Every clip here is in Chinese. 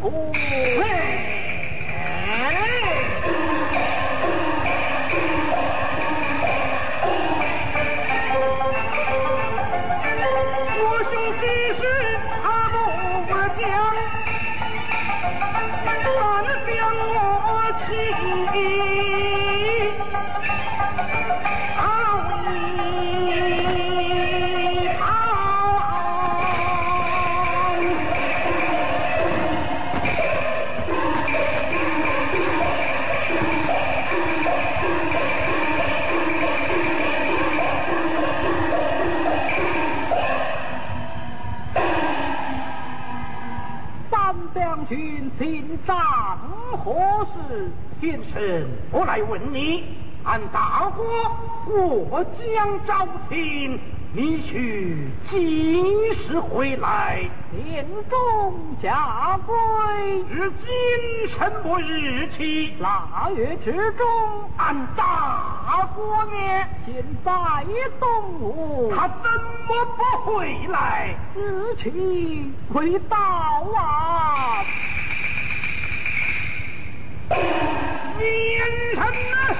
夫。 我兄弟是他不讲，但将我妻好一将军请长何事？ 先生，我来问你，按大火过江招亲，你去几时回来？ 殿中驾归， 日今什么日期？ 腊月之中。 按大火呢？ 现在东吴， 他怎么不回来？ 日期未到啊！ 年什么？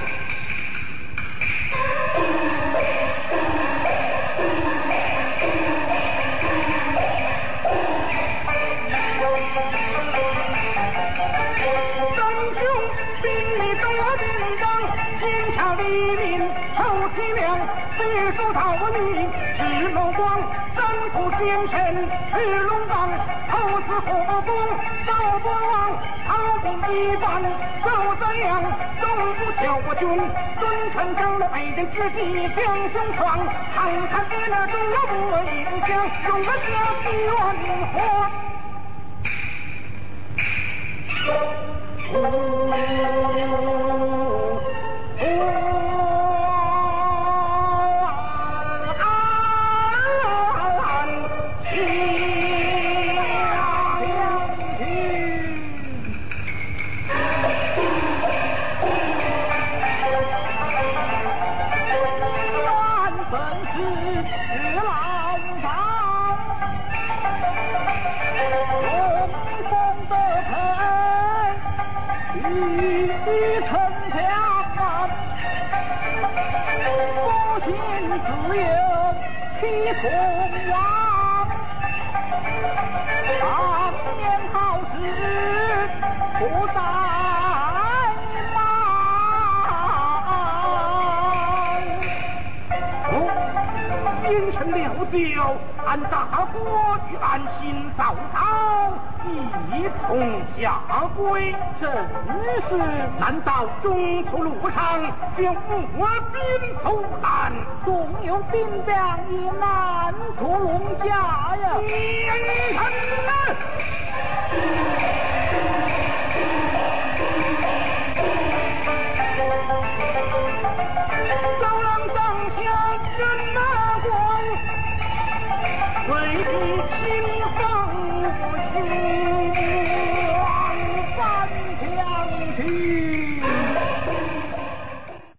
张兄兵力多叮当，天朝黎民受体谅，别说逃离是龙光，战虎先生是龙岗，投资火攻赵国王，逃兵一般走怎样？东吴乔国军尊称将了北人之计将胸创，看看你那中了我影响，用了下几万火。按大国与安心早朝一同下归， 真是难道中途路上就我兵阻拦？ 总有兵将以难屠龙家呀！ 年臣啊！走廊上下人马光，为你心放。